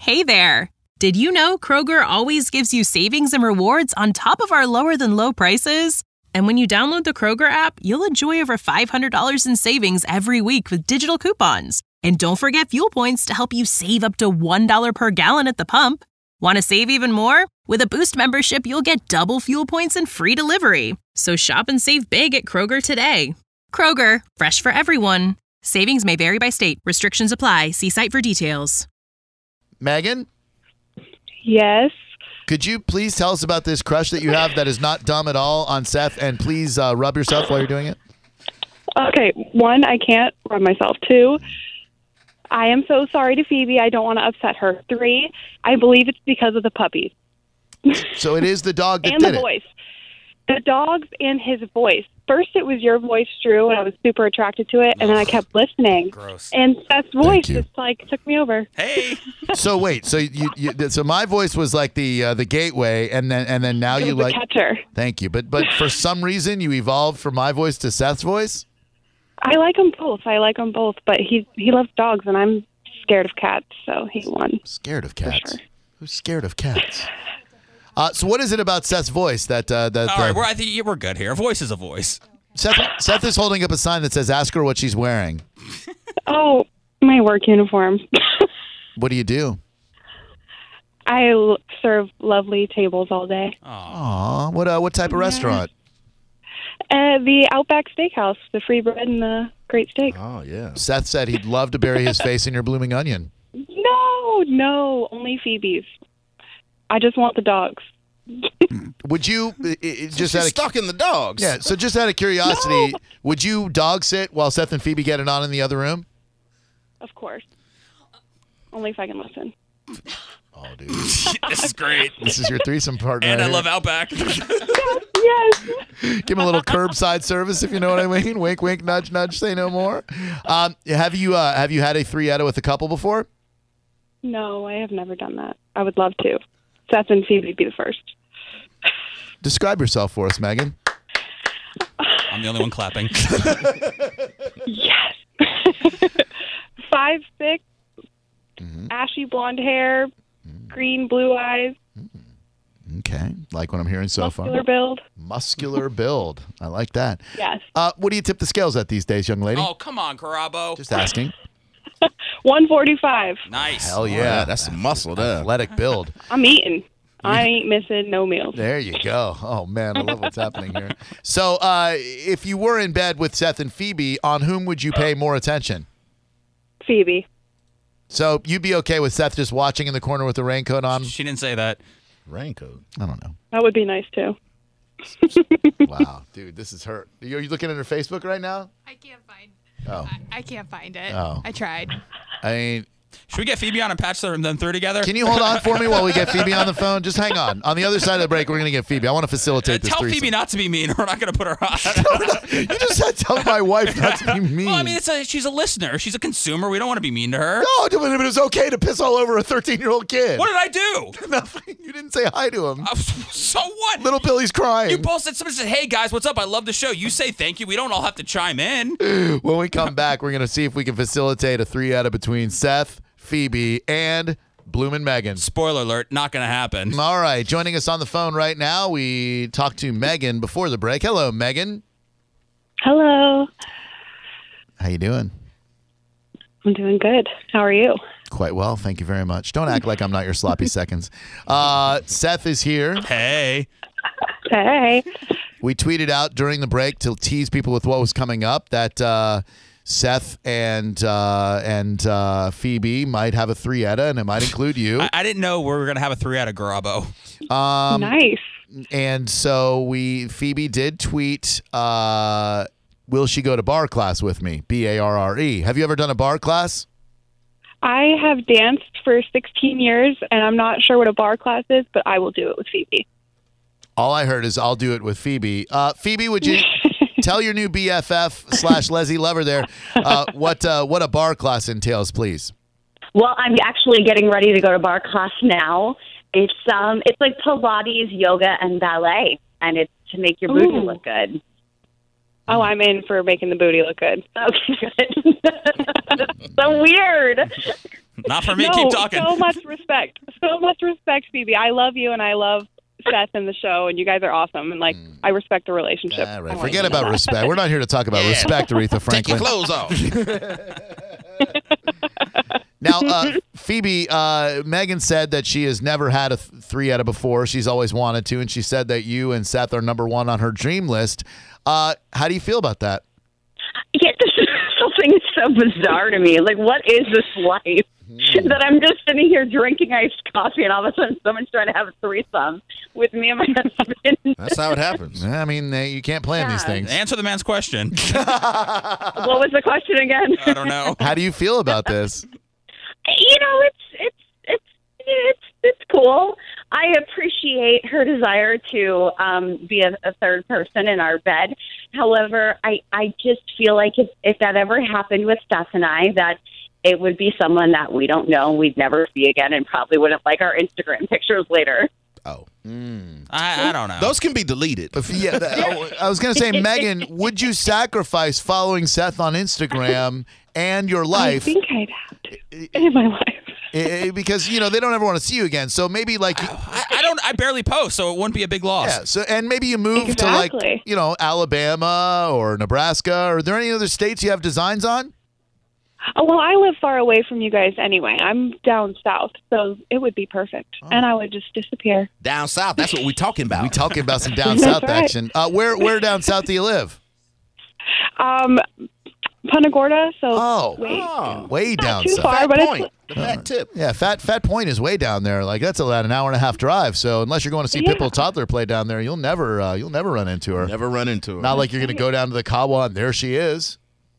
Hey there! Did you know Kroger always gives you savings and rewards on top of our lower-than-low prices? And when you download the Kroger app, you'll enjoy over $500 in savings every week with digital coupons. And don't forget fuel points to help you save up to $1 per gallon at the pump. Want to save even more? With a Boost membership, you'll get double fuel points and free delivery. So shop and save big at Kroger today. Kroger, fresh for everyone. Savings may vary by state. Restrictions apply. See site for details. Megan? Yes. Could you please tell us about this crush that you have that is not dumb at all on Seth, and please rub yourself while you're doing it? Okay, 1, I can't rub myself. 2, I am so sorry to Phoebe. I don't want to upset her. 3, I believe it's because of the puppies. So it is the dog that and did the voice. The dogs and his voice. First, it was your voice, Drew, and I was super attracted to it, and then I kept listening. Gross. And Seth's voice just took me over. Hey. So wait, so so my voice was like the gateway, and then now It you was like. the catcher. Thank you, but for some reason you evolved from my voice to Seth's voice. I like them both. But he loves dogs, and I'm scared of cats, so he won. Scared of cats? Sure. Who's scared of cats? So what is it about Seth's voice that All right, I think we're good here. A voice is a voice. Seth is holding up a sign that says, "Ask her what she's wearing." Oh, my work uniform. What do you do? I serve lovely tables all day. Aw, what type of restaurant? The Outback Steakhouse, the free bread and the great steak. Oh, yeah. Seth said he'd love to bury his face in your blooming onion. No, only Phoebe's. I just want the dogs. Would you just She's stuck in the dogs? Yeah. So just out of curiosity, would you dog sit while Seth and Phoebe get it on in the other room? Of course. Only if I can listen. Oh, dude. This is great. This is your threesome partner. And right I here. love Outback. Yes. Give him a little curbside service, if you know what I mean. Wink, wink, nudge, nudge. Say no more. Have you had a threesome with a couple before? No, I have never done that. I would love to. Seth and Phoebe would be the first. Describe yourself for us, Megan. I'm the only one clapping. Yes. 5'6", ashy blonde hair, green blue eyes. Okay. Like what I'm hearing so far. Muscular build. Muscular build. I like that. Yes. What do you tip the scales at these days, young lady? Oh, come on, Carabo. Just asking. 145. Nice. Hell yeah. That's some muscle there. Athletic build. I'm eating. I ain't missing no meals. There you go. Oh, man. I love what's happening here. So if you were in bed with Seth and Phoebe, on whom would you pay more attention? Phoebe. So you'd be okay with Seth just watching in the corner with the raincoat on? She didn't say that. Raincoat. I don't know. That would be nice, too. Wow. Dude, this is her. Are you looking at her Facebook right now? I can't find. Oh. I can't find it. Oh. I tried. I mean, Should we get Phoebe on and patch them three together? can you hold on for me while we get Phoebe on the phone? Just hang on. On the other side of the break, we're going to get Phoebe. I want to facilitate this Tell threesome. Phoebe not to be mean. We're not going to put her on. You just said tell my wife not to be mean. Well, I mean, she's a listener. She's a consumer. We don't want to be mean to her. No, but it was okay to piss all over a 13-year-old kid. What did I do? Nothing. You didn't say hi to him. So what? Little Billy's crying. You both said, somebody said, hey, guys, what's up? I love the show. You say thank you. We don't all have to chime in. When we come back, we're going to see if we can facilitate a three-out between Seth, Phoebe, and Bloomin' Megan. Spoiler alert, not going to happen. All right, joining us on the phone right now, we talked to Megan before the break. Hello, Megan. Hello. How you doing? I'm doing good. How are you? Quite well, thank you very much. Don't act like I'm not your sloppy seconds. Seth is here. Hey. Hey. We tweeted out during the break to tease people with what was coming up that Seth and Phoebe might have a threeta, and it might include you. I didn't know we were going to have a three out of Garabo. Nice. And so Phoebe did tweet, will she go to bar class with me? BARRE. Have you ever done a bar class? I have danced for 16 years, and I'm not sure what a bar class is, but I will do it with Phoebe. All I heard is I'll do it with Phoebe. Phoebe, would you tell your new BFF / Leslie lover there what a bar class entails, please? Well, I'm actually getting ready to go to bar class now. It's like Pilates, yoga, and ballet, and it's to make your booty look good. Oh, I'm in for making the booty look good. Okay, good. So weird. Not for me. No, Keep talking. so much respect. So much respect, Phoebe. I love you, and I love Seth and the show, and you guys are awesome. And, I respect the relationship. All right. I want Forget you to know about that. respect. We're not here to talk about respect, Aretha Take your Franklin. clothes off. Now, Phoebe, Megan said that she has never had a three-etta before. She's always wanted to, and she said that you and Seth are number one on her dream list. How do you feel about that? Yeah, this whole thing is so bizarre to me. Like, what is this life? That I'm just sitting here drinking iced coffee, and all of a sudden someone's trying to have a threesome with me and my husband. That's how it happens. I mean, you can't plan these things. Answer the man's question. What was the question again? I don't know. How do you feel about this? You know, it's cool. I appreciate her desire to be a third person in our bed. However, I just feel like if that ever happened with Steph and I, that it would be someone that we don't know, we'd never see again, and probably wouldn't like our Instagram pictures later. Oh. I don't know. Those can be deleted. I was going to say, Megan, would you sacrifice following Seth on Instagram and your I life? think I'd have to in my life. Because, they don't ever want to see you again. So maybe I barely post, so it wouldn't be a big loss. Yeah. So and maybe you move Exactly. to Alabama or Nebraska. Are there any other states you have designs on? Oh, well, I live far away from you guys anyway. I'm down south, so it would be perfect. And I would just disappear. Down south, that's what we're talking about. We talking about some down That's south right. action. Where down south do you live? Punta Gorda, so Way down too south. far, Fat but Point. The fat tip. Yeah, Fat Point is way down there. Like that's about an hour and a half drive. So unless you're going to see Pitbull Toddler play down there, you'll never run into her. Never run into her. Not like you're going to go down to the Kawa and there she is.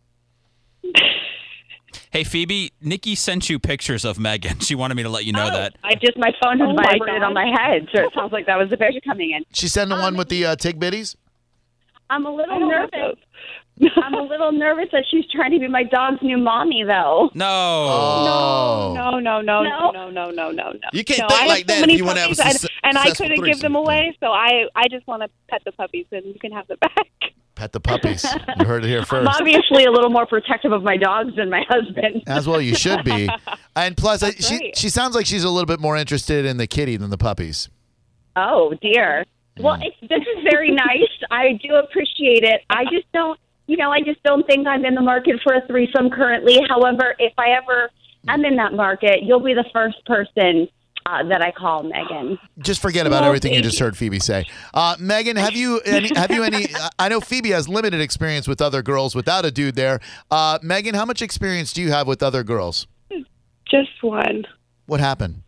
Hey, Phoebe, Nikki sent you pictures of Megan. She wanted me to let you know that. My phone has Oh, my vibrated God. on my head, so it sounds like that was the picture coming in. She sent the one with the Tig Bitties? I'm a I little don't have nervous. those. I'm a little nervous that she's trying to be my dog's new mommy, though. No. Oh. No. You can't No, think I have like so that many if you want to have a puppies, and I successful couldn't give them threesome. away, so I just want to pet the puppies, and you can have them back. Pet the puppies. You heard it here I'm first. obviously a little more protective of my dogs than my husband. As well, you should be. And plus, right. she sounds like she's a little bit more interested in the kitty than the puppies. Oh, dear. Well, this is very nice. I do appreciate it. I just don't think I'm in the market for a threesome currently. However, if I ever am in that market, you'll be the first person that I call, Megan. Just forget about Well, everything you thank just heard Phoebe say. Megan, have you any? I know Phoebe has limited experience with other girls without a dude there. Megan, how much experience do you have with other girls? Just one. What happened?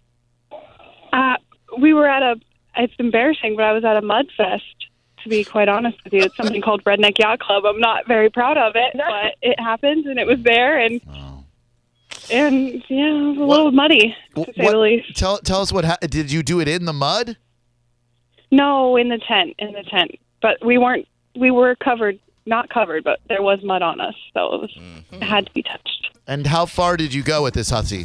We were at it's embarrassing, but I was at a mud fest, to be quite honest with you. It's something called Redneck Yacht Club. I'm not very proud of it, but it happened, and it was there, and yeah, it was a little muddy, to say the least. Tell us did you do it in the mud? No, in the tent. But we were covered, not covered, but there was mud on us, so it had to be touched. And how far did you go with this hussy?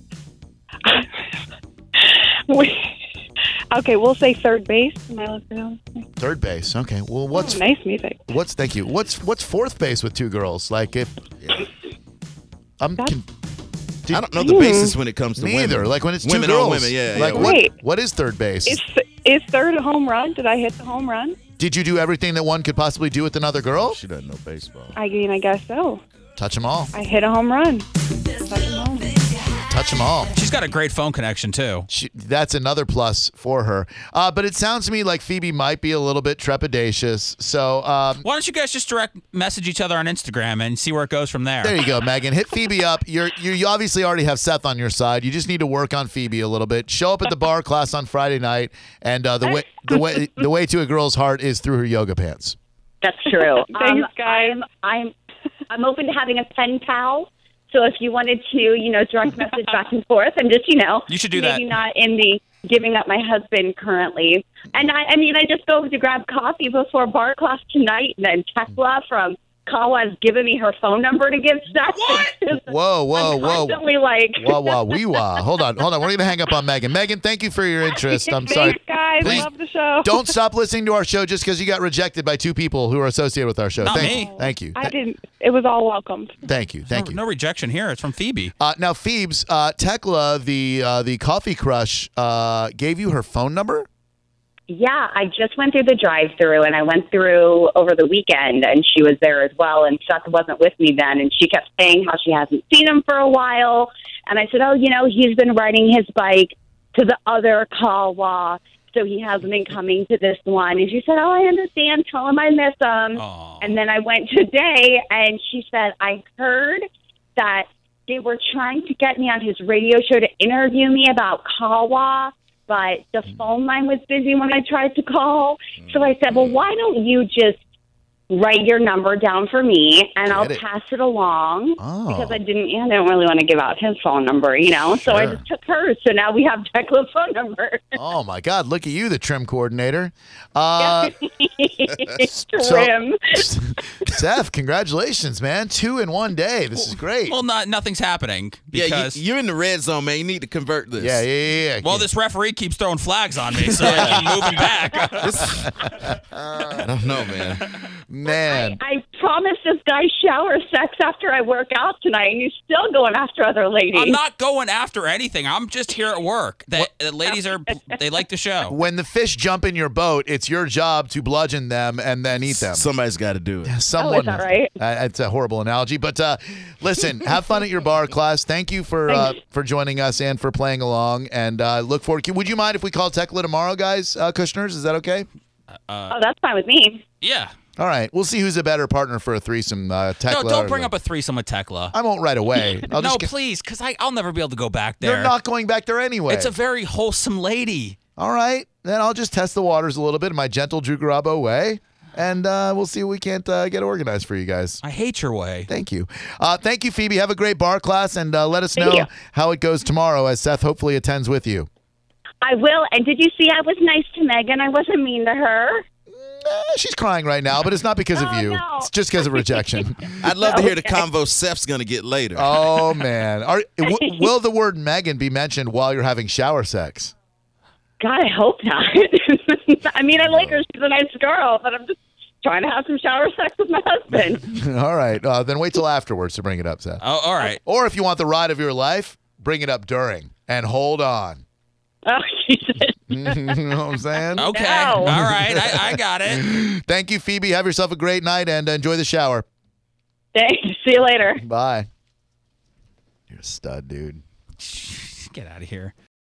Okay, we'll say third base. Am I allowed to go? Third base. Okay. Well, what's Nice music. thank you. What's fourth base with two girls? Like if I'm I don't know the basis when it comes to me women. either. Like when it's women two girls. on women, yeah. Like yeah. Wait. what is third base? Is third a home run? Did I hit the home run? Did you do everything that one could possibly do with another girl? She doesn't know baseball. I mean, I guess so. Touch them all. I hit a home run. Touch 'em home. Touch them all. She's got a great phone connection, too. That's another plus for her. But it sounds to me like Phoebe might be a little bit trepidatious. So Why don't you guys just direct message each other on Instagram and see where it goes from there? there you go, Megan. Hit Phoebe up. You obviously already have Seth on your side. You just need to work on Phoebe a little bit. Show up at the bar class on Friday night, and the way to a girl's heart is through her yoga pants. That's true. Thanks, guys. I'm open to having a pen pal. So if you wanted to, direct message back and forth, and just, You should do maybe that. not in the giving up my husband currently. And I just go to grab coffee before bar class tonight, and then Tekla from Kawa's given me her phone number to give Steph. Whoa. Constantly like. Wah. Hold on. We're going to hang up on Megan. Megan, thank you for your interest. I'm sorry. Thanks, guys. Please Love the show. don't stop listening to our show just because you got rejected by two people who are associated with our show. Not Thank me. Thank you. I didn't. It was all welcomed. Thank you. No rejection here. It's from Phoebe. Now, Phoebes, Tekla, the Coffee Crush, gave you her phone number? Yeah, I just went through the drive-thru, and I went through over the weekend, and she was there as well, and Seth wasn't with me then, and she kept saying how she hasn't seen him for a while, and I said, he's been riding his bike to the other Kawa, so he hasn't been coming to this one, and she said, I understand, tell him I miss him. Aww. And then I went today, and she said, I heard that they were trying to get me on his radio show to interview me about Kawa, but the phone line was busy when I tried to call. So I said, well, why don't you just write your number down for me, and I'll pass it along, because I didn't really want to give out his phone number, So I just took hers. So now we have Tekla's phone number. Oh, my God. Look at you, the trim coordinator. Trim. Seth, congratulations, man. 2 in one day. This is great. Well, nothing's happening. Because you're in the red zone, man. You need to convert this. Yeah. Well, this referee keeps throwing flags on me, so I keep moving back. I don't know, Man. I promised this guy shower sex after I work out tonight, and he's still going after other ladies. I'm not going after anything. I'm just here at work. The ladies they like the show. When the fish jump in your boat, it's your job to bludgeon them and then eat them. Somebody's got to do it. Someone, is that right? It's a horrible analogy, but listen, have fun at your bar class. Thank you for joining us and for playing along, and look forward. Would you mind if we call Tekla tomorrow, guys? Kushners, is that okay? That's fine with me. Yeah. All right, we'll see who's a better partner for a threesome. Tekla. No, don't bring up a threesome with Tekla. I won't right away. Please, because I'll never be able to go back there. You're not going back there anyway. It's a very wholesome lady. All right, then I'll just test the waters a little bit in my gentle Drew Garabo way, and we'll see if we can't get organized for you guys. I hate your way. Thank you. Thank you, Phoebe. Have a great bar class, and let us know how it goes tomorrow as Seth hopefully attends with you. I will. And did you see I was nice to Megan? I wasn't mean to her. She's crying right now, but it's not because of you. No. It's just because of rejection. I'd love to hear the convo Seth's going to get later. Oh, man. Will the word Megan be mentioned while you're having shower sex? God, I hope not. I mean, I like her. She's a nice girl, but I'm just trying to have some shower sex with my husband. All right. Then wait till afterwards to bring it up, Seth. Oh, all right. Or if you want the ride of your life, bring it up during and hold on. Oh, Jesus. You know what I'm saying? Okay. No. All right. I got it. Thank you, Phoebe. Have yourself a great night and enjoy the shower. Thanks. See you later. Bye. You're a stud, dude. Get out of here.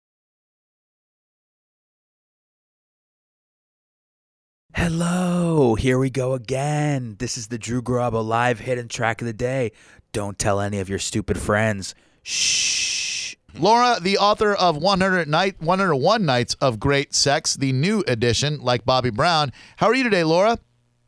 Hello, here we go again. This is the Drew Garabo live hidden track of the day. Don't tell any of your stupid friends. Shh. Laura, the author of 101 Nights of Great Sex, the new edition, like Bobby Brown. How are you today, Laura?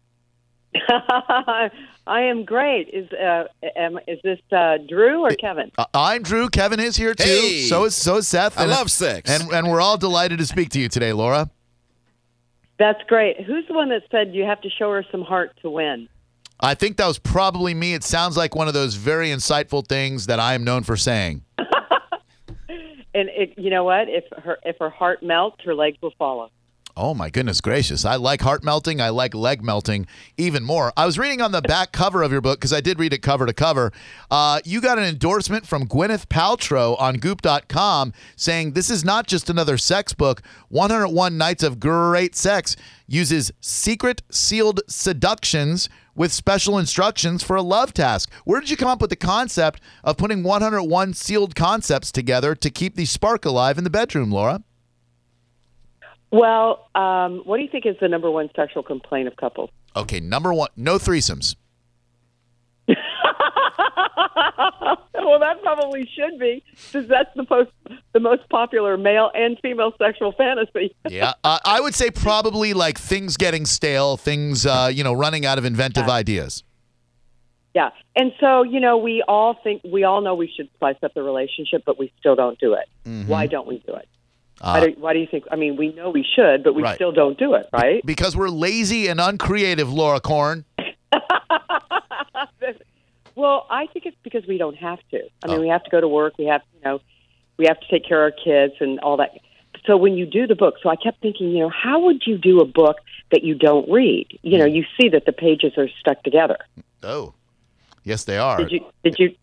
I am great. Is this Drew or Kevin? I'm Drew. Kevin is here, too. Hey. So is Seth. I love sex. And we're all delighted to speak to you today, Laura. That's great. Who's the one that said you have to show her some heart to win? I think that was probably me. It sounds like one of those very insightful things that I am known for saying. And you know what? If her heart melts, her legs will follow. Oh, my goodness gracious. I like heart melting. I like leg melting even more. I was reading on the back cover of your book, because I did read it cover to cover. You got an endorsement from Gwyneth Paltrow on Goop.com saying this is not just another sex book. 101 Nights of Great Sex uses secret sealed seductions with special instructions for a love task. Where did you come up with the concept of putting 101 sealed concepts together to keep the spark alive in the bedroom, Laura? Well, what do you think is the number one sexual complaint of couples? Okay, number one, no threesomes. Well, that probably should be, because that's the most popular male and female sexual fantasy. Yeah, I would say probably like things getting stale, things running out of inventive ideas. Yeah, and so we all know we should spice up the relationship, but we still don't do it. Mm-hmm. Why don't we do it? Why do you think? I mean, we know we should, but we still don't do it, right? Because we're lazy and uncreative, Laura Korn. Well, I think it's because we don't have to. I mean, we have to go to work. We have, we have to take care of our kids and all that. So when you do the book, so I kept thinking, how would you do a book that you don't read? You see that the pages are stuck together. Oh, yes, they are. Did you?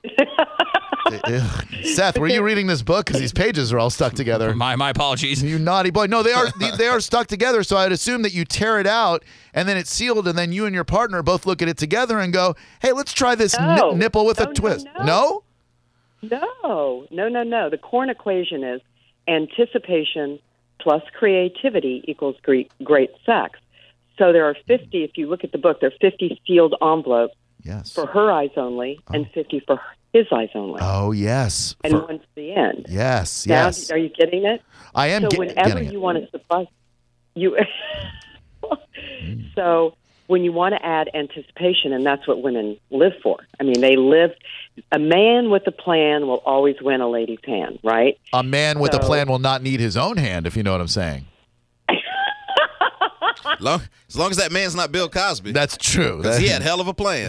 Seth, were you reading this book? Because these pages are all stuck together. My apologies. You naughty boy. No, they are stuck together. So I'd assume that you tear it out and then it's sealed, and then you and your partner both look at it together and go, "Hey, let's try this nipple with a twist." No. No. The Corn equation is anticipation plus creativity equals great sex. So there are 50. If you look at the book, there are 50 sealed envelopes. Yes. For her eyes only, and 50 for his eyes only. Oh, yes. And one's the end. Yes, now, yes. Are you getting it? I am getting it. So whenever you want to surprise you, so when you want to add anticipation, and that's what women live for. I mean, a man with a plan will always win a lady's hand, right? A man with a plan will not need his own hand, if you know what I'm saying. As long as that man's not Bill Cosby. That's true. Because he had hell of a plan.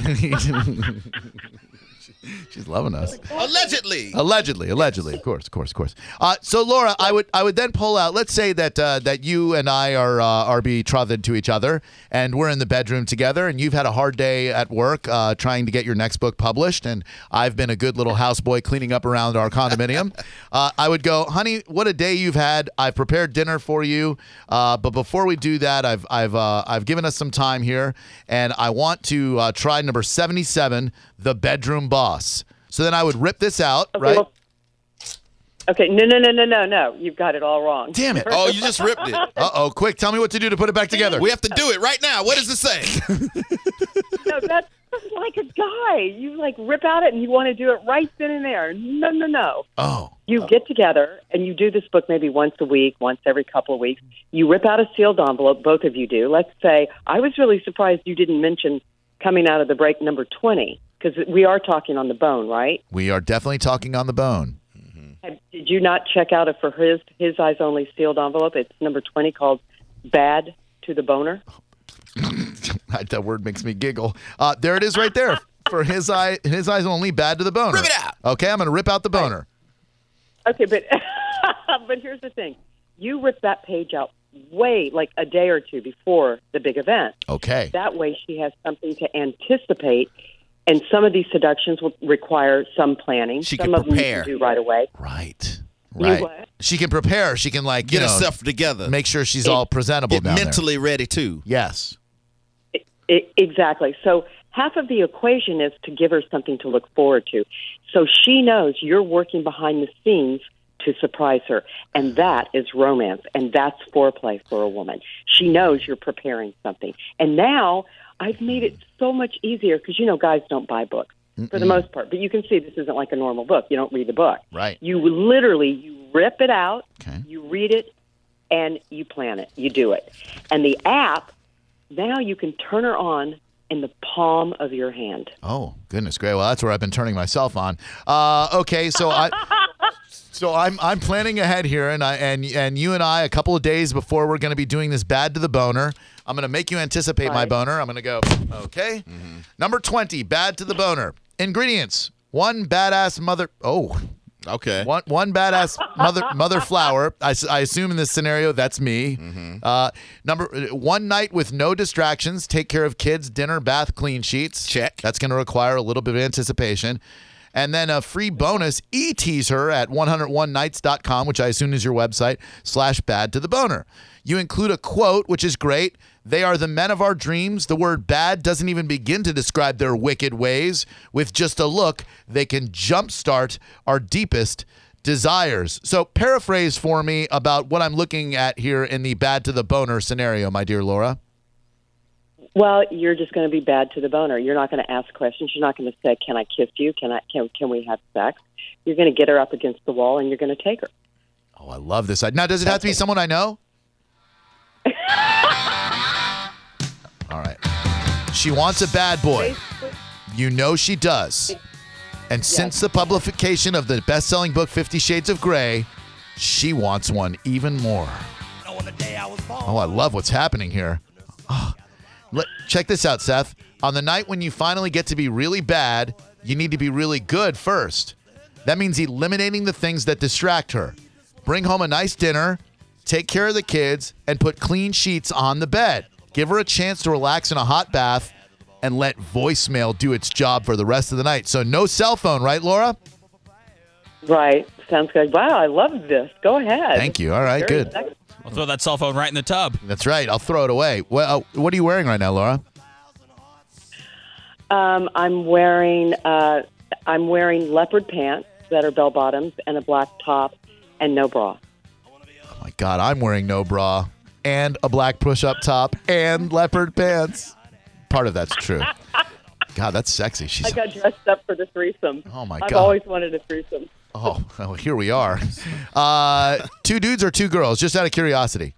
She's loving us. Allegedly. Of course. So Laura, I would then pull out. Let's say that you and I are betrothed to each other, and we're in the bedroom together, and you've had a hard day at work trying to get your next book published, and I've been a good little houseboy cleaning up around our condominium. I would go, honey, what a day you've had. I've prepared dinner for you, but before we do that, I've given us some time here, and I want to try number 77, The Bedroom Boss. So then I would rip this out, right? Well, okay, no. You've got it all wrong. Damn it. Oh, you just ripped it. Uh-oh, quick, tell me what to do to put it back together. We have to do it right now. What does it say? No, that's like a guy. You rip out it and you want to do it right then and there. No. Oh. You get together and you do this book maybe once a week, once every couple of weeks. You rip out a sealed envelope, both of you do. Let's say, I was really surprised you didn't mention coming out of the break number 20. Because we are talking on the bone, right? We are definitely talking on the bone. Mm-hmm. Did you not check out it for his eyes only sealed envelope? It's number 20 called Bad to the Boner. That word makes me giggle. There it is right there. For his eyes only, Bad to the Boner. Rip it out. Okay, I'm going to rip out the boner. Okay, but but here's the thing. You rip that page out way, a day or two before the big event. Okay. That way she has something to anticipate. And some of these seductions will require some planning. She some can of prepare. them you can do right away. Right. What? She can prepare. She can get herself together. Make sure she's all presentable down there. Mentally ready too. Yes. Exactly. So half of the equation is to give her something to look forward to. So she knows you're working behind the scenes to surprise her. And that is romance. And that's foreplay for a woman. She knows you're preparing something. And now I've made it so much easier because, guys don't buy books for the most part. But you can see this isn't like a normal book. You don't read the book. Right. You rip it out, you read it, and you plan it. You do it. And the app, now you can turn her on in the palm of your hand. Oh, goodness great. Well, that's where I've been turning myself on. Okay, so I'm planning ahead here, and you and I, a couple of days before we're going to be doing this Bad to the Boner, I'm going to make you anticipate my boner. I'm going to go, okay. Mm-hmm. Number 20, Bad to the Boner. Ingredients: one badass mother. Oh, okay. One badass mother flower. I assume in this scenario that's me. Mm-hmm. One night with no distractions. Take care of kids, dinner, bath, clean sheets. Check. That's going to require a little bit of anticipation. And then a free bonus e-teaser at 101nights.com, which I assume is your website, /bad to the boner. You include a quote, which is great. They are the men of our dreams. The word bad doesn't even begin to describe their wicked ways. With just a look, they can jumpstart our deepest desires. So paraphrase for me about what I'm looking at here in the Bad to the Boner scenario, my dear Laura. Well, you're just going to be bad to the boner. You're not going to ask questions. You're not going to say, "Can I kiss you? Can we have sex?" You're going to get her up against the wall, and you're going to take her. Oh, I love this. Now, does it have to be someone I know? All right. She wants a bad boy. You know she does. And since the publication of the best-selling book 50 Shades of Grey, she wants one even more. Oh, I love what's happening here. Oh. Check this out, Seth. On the night when you finally get to be really bad, you need to be really good first. That means eliminating the things that distract her. Bring home a nice dinner, take care of the kids, and put clean sheets on the bed. Give her a chance to relax in a hot bath and let voicemail do its job for the rest of the night. So no cell phone, right, Laura? Right. Sounds good. Wow, I love this. Go ahead. Thank you. All right, Very good. sexy. We'll throw that cell phone right in the tub. That's right. I'll throw it away. Well, what are you wearing right now, Laura? I'm wearing leopard pants that are bell bottoms and a black top and no bra. Oh, my God. I'm wearing no bra and a black push-up top and leopard pants. Part of that's true. God, that's sexy. I got dressed up for the threesome. Oh, my I've God. always wanted a threesome. Oh, here we are. 2 dudes or 2 girls? Just out of curiosity.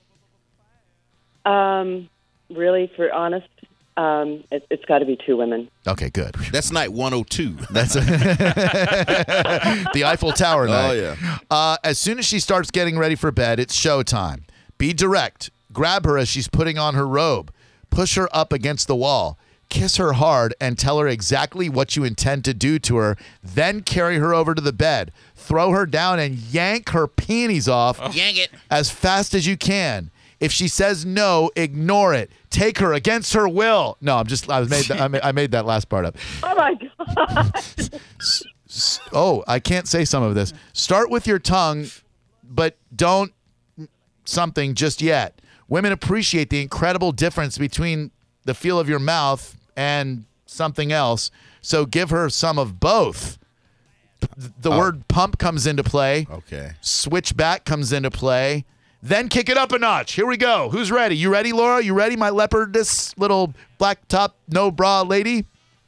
Really, for honest, it's got to be 2 women. Okay, good. That's night 102. That's the Eiffel Tower night. Oh, yeah. As soon as she starts getting ready for bed, it's showtime. Be direct. Grab her as she's putting on her robe. Push her up against the wall. Kiss her hard and tell her exactly what you intend to do to her. Then carry her over to the bed. Throw her down and yank her panties off. Yank it. As fast as you can. If she says no, ignore it. Take her against her will. No, I made that last part up. Oh, my God. Oh, I can't say some of this. Start with your tongue, but don't something just yet. Women appreciate the incredible difference between the feel of your mouth and something else. So give her some of both. The word pump comes into play. Okay. Switch back comes into play. Then kick it up a notch. Here we go. Who's ready? You ready, Laura? You ready, my leopardess little black top, no bra lady?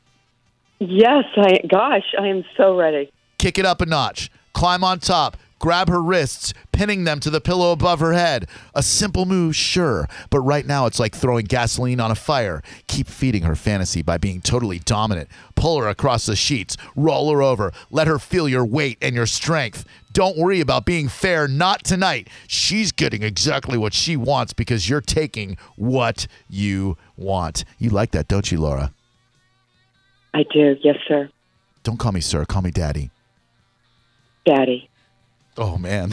Yes, I am so ready. Kick it up a notch. Climb on top. Grab her wrists, pinning them to the pillow above her head. A simple move, sure, but right now it's like throwing gasoline on a fire. Keep feeding her fantasy by being totally dominant. Pull her across the sheets. Roll her over. Let her feel your weight and your strength. Don't worry about being fair, not tonight. She's getting exactly what she wants because you're taking what you want. You like that, don't you, Laura? I do. Yes, sir. Don't call me sir. Call me daddy. Daddy. Oh, man.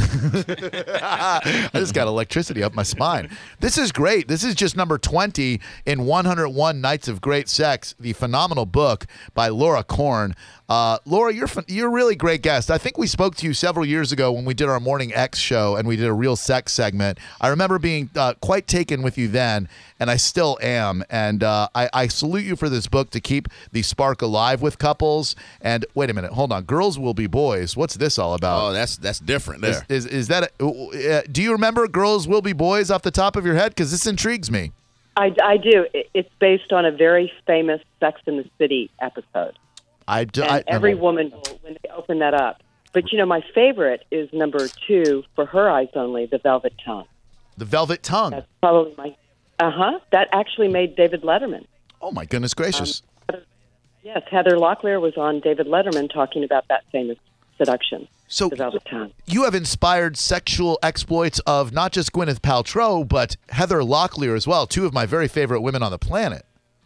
I just got electricity up my spine. This is great. This is just number 20 in 101 Nights of Great Sex, the phenomenal book by Laura Korn. Laura, you're a really great guest. I think we spoke to you several years ago when we did our Morning X show and we did a real sex segment. I remember being quite taken with you then, and I still am. And I salute you for this book to keep the spark alive with couples. And wait a minute, hold on. Girls Will Be Boys. What's this all about? Oh, that's different there. Is that do you remember Girls Will Be Boys off the top of your head? Because this intrigues me. I do. It's based on a very famous Sex and the City episode. Every woman, when they open that up. But, my favorite is number 2, For Her Eyes Only, The Velvet Tongue. The Velvet Tongue. That's probably my... That actually made David Letterman. Oh, my goodness gracious. Yes, Heather Locklear was on David Letterman talking about that famous seduction. So The Velvet Tongue. You have inspired sexual exploits of not just Gwyneth Paltrow, but Heather Locklear as well, 2 of my very favorite women on the planet.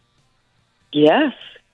Yes.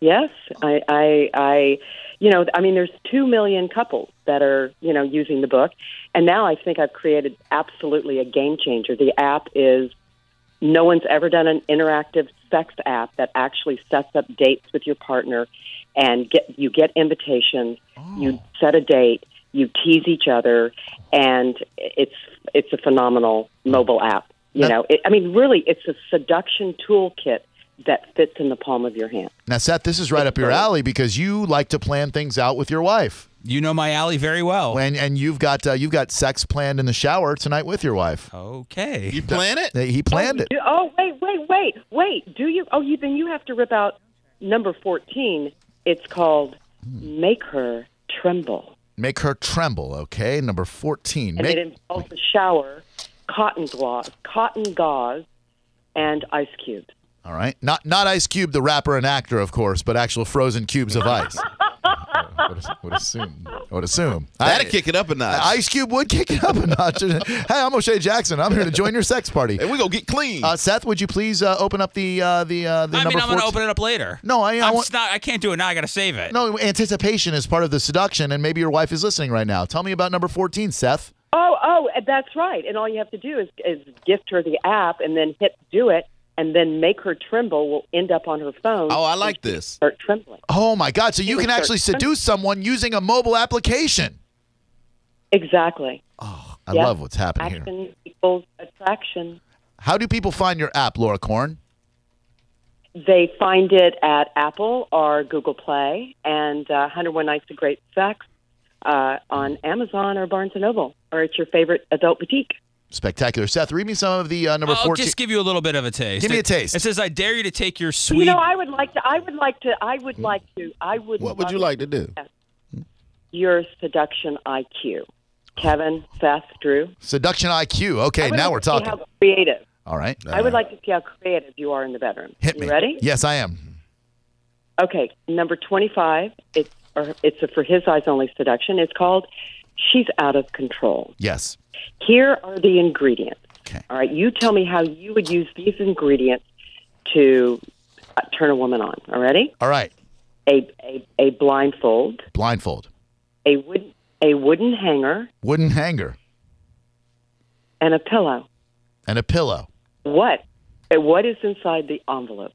There's 2 million couples that are, using the book. And now I think I've created absolutely a game changer. The app is, no one's ever done an interactive sex app that actually sets up dates with your partner and you get invitations, you set a date, you tease each other, and it's a phenomenal mobile app. Really, it's a seduction toolkit that fits in the palm of your hand. Now, Seth, this is right up your alley because you like to plan things out with your wife. You know my alley very well. And you've got sex planned in the shower tonight with your wife. Okay. You plan it? He planned it. Oh, wait. Do you? Oh, then you have to rip out number 14. It's called Make Her Tremble. Make Her Tremble, okay? Number 14. And it involves a shower, cotton gauze, and ice cubes. All right. Not Ice Cube, the rapper and actor, of course, but actual frozen cubes of ice. Would assume. I would assume. That'd kick it up a notch. Ice Cube would kick it up a notch. Hey, I'm O'Shea Jackson. I'm here to join your sex party. And we gonna get clean. Seth, would you please open up the number? I'm going to open it up later. No, I can't do it now. I got to save it. No, anticipation is part of the seduction, and maybe your wife is listening right now. Tell me about number 14, Seth. Oh, that's right. And all you have to do is gift her the app and then hit do it, and then make her tremble. Will end up on her phone. Oh, I like this. Start trembling. Oh, my God. So you can actually seduce someone using a mobile application. Exactly. Oh, I love what's happening here. Action equals attraction. How do people find your app, Laura Korn? They find it at Apple or Google Play, and 101 Nights of Great Sex on Amazon or Barnes & Noble, or at your favorite adult boutique. Spectacular. Seth, read me some of the number 14. I'll just give you a little bit of a taste. Give me a taste. It says, I dare you to take your sweet... You know, I would like to. What would you like to do? Your seduction IQ. Kevin, Seth, Drew. Seduction IQ. Okay, now we're talking. How creative. All right. I would like to see how creative you are in the bedroom. Hit me. You ready? Yes, I am. Okay, number 25. It's a for his eyes only seduction. It's called She's Out of Control. Yes. Here are the ingredients. Okay. All right, you tell me how you would use these ingredients to turn a woman on. All ready? All right. A blindfold. Blindfold. A wooden hanger. Wooden hanger. And a pillow. And a pillow. What is inside the envelope?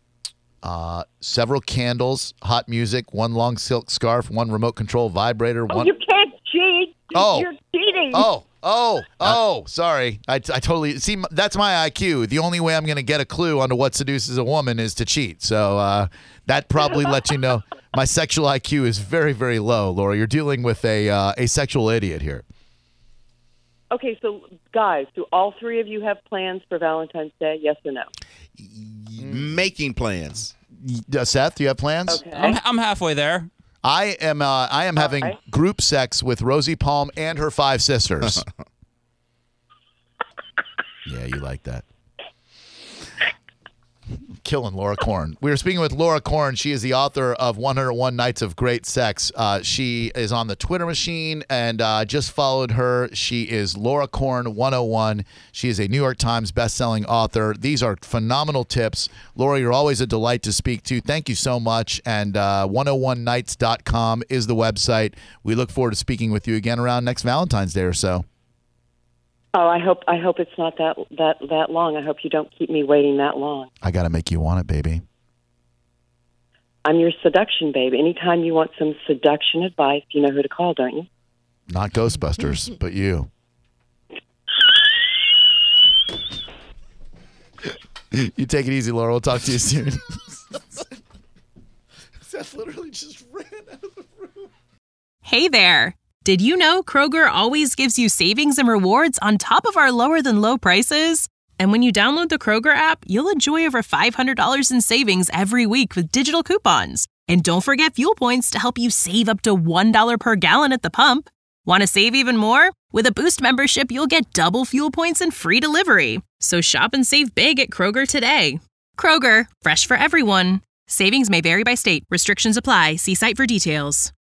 Several candles, hot music, one long silk scarf, one remote control vibrator. Oh, you can't cheat. You're cheating. Sorry. I totally see. That's my IQ. The only way I'm going to get a clue onto what seduces a woman is to cheat. So that probably lets you know my sexual IQ is very, very low, Laura. You're dealing with a sexual idiot here. Okay, so guys, do all three of you have plans for Valentine's Day? Yes or no? Making plans. Seth, do you have plans? Okay. I'm halfway there. I am having group sex with Rosie Palm and her 5 sisters. Yeah, you like that. Killing Laura Korn. We were speaking with Laura Korn. She is the author of 101 Nights of Great Sex. She is on the Twitter machine, and I just followed her. She is Laura Korn 101. She is a New York Times bestselling author. These are phenomenal tips. Laura, you're always a delight to speak to. Thank you so much. And 101nights.com is the website. We look forward to speaking with you again around next Valentine's Day or so. Oh, I hope it's not that long. I hope you don't keep me waiting that long. I got to make you want it, baby. I'm your seduction babe. Anytime you want some seduction advice, you know who to call, don't you? Not Ghostbusters, but you. You take it easy, Laura. We'll talk to you soon. Seth literally just ran out of the room. Hey there. Did you know Kroger always gives you savings and rewards on top of our lower than low prices? And when you download the Kroger app, you'll enjoy over $500 in savings every week with digital coupons. And don't forget fuel points to help you save up to $1 per gallon at the pump. Want to save even more? With a Boost membership, you'll get double fuel points and free delivery. So shop and save big at Kroger today. Kroger, fresh for everyone. Savings may vary by state. Restrictions apply. See site for details.